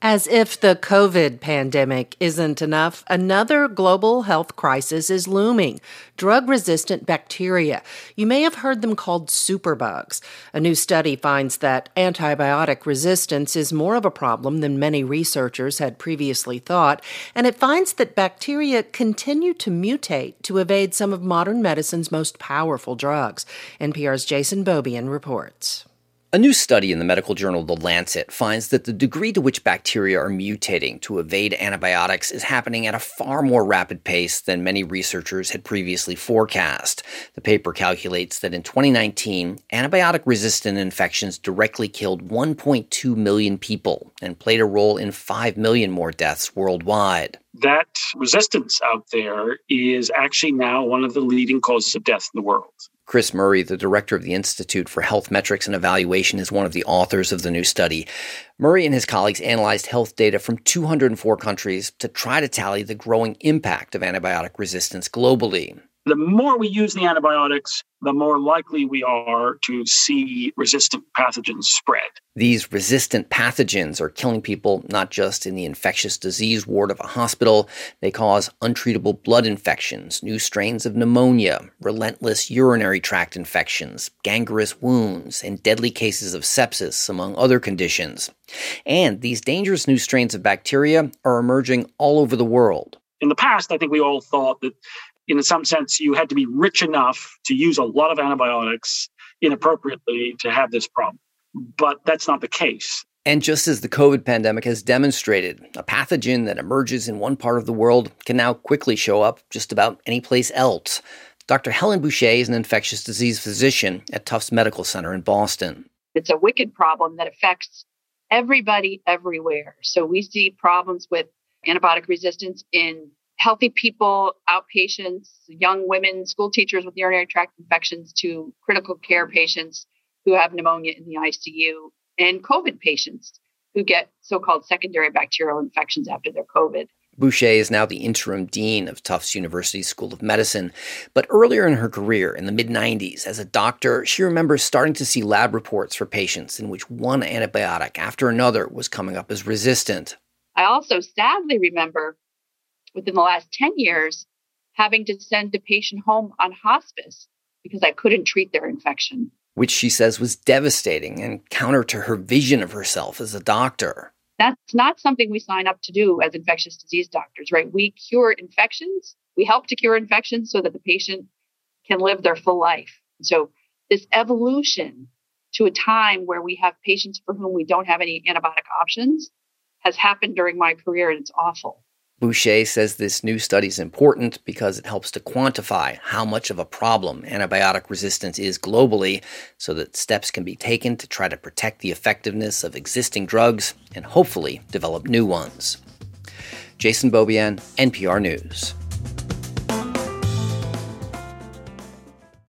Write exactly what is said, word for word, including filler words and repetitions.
As if the COVID pandemic isn't enough, another global health crisis is looming: drug-resistant bacteria. You may have heard them called superbugs. A new study finds that antibiotic resistance is more of a problem than many researchers had previously thought, and it finds that bacteria continue to mutate to evade some of modern medicine's most powerful drugs. N P R's Jason Beaubien reports. A new study in the medical journal The Lancet finds that the degree to which bacteria are mutating to evade antibiotics is happening at a far more rapid pace than many researchers had previously forecast. The paper calculates that in twenty nineteen, antibiotic-resistant infections directly killed one point two million people and played a role in five million more deaths worldwide. That resistance out there is actually now one of the leading causes of death in the world. Chris Murray, the director of the Institute for Health Metrics and Evaluation, is one of the authors of the new study. Murray and his colleagues analyzed health data from two hundred four countries to try to tally the growing impact of antibiotic resistance globally. The more we use the antibiotics, the more likely we are to see resistant pathogens spread. These resistant pathogens are killing people not just in the infectious disease ward of a hospital. They cause untreatable blood infections, new strains of pneumonia, relentless urinary tract infections, gangrenous wounds, and deadly cases of sepsis, among other conditions. And these dangerous new strains of bacteria are emerging all over the world. In the past, I think we all thought that in some sense, you had to be rich enough to use a lot of antibiotics inappropriately to have this problem. But that's not the case. And just as the COVID pandemic has demonstrated, a pathogen that emerges in one part of the world can now quickly show up just about any place else. Doctor Helen Boucher is an infectious disease physician at Tufts Medical Center in Boston. It's a wicked problem that affects everybody everywhere. So we see problems with antibiotic resistance in healthy people, outpatients, young women, school teachers with urinary tract infections, to critical care patients who have pneumonia in the I C U, and COVID patients who get so-called secondary bacterial infections after their COVID. Boucher is now the interim dean of Tufts University School of Medicine. But earlier in her career, in the mid nineties, as a doctor, she remembers starting to see lab reports for patients in which one antibiotic after another was coming up as resistant. I also sadly remember within the last ten years, having to send a patient home on hospice because I couldn't treat their infection. Which she says was devastating and counter to her vision of herself as a doctor. That's not something we sign up to do as infectious disease doctors, right? We cure infections. We help to cure infections so that the patient can live their full life. So this evolution to a time where we have patients for whom we don't have any antibiotic options has happened during my career, and it's awful. Boucher says this new study is important because it helps to quantify how much of a problem antibiotic resistance is globally so that steps can be taken to try to protect the effectiveness of existing drugs and hopefully develop new ones. Jason Beaubien, N P R News.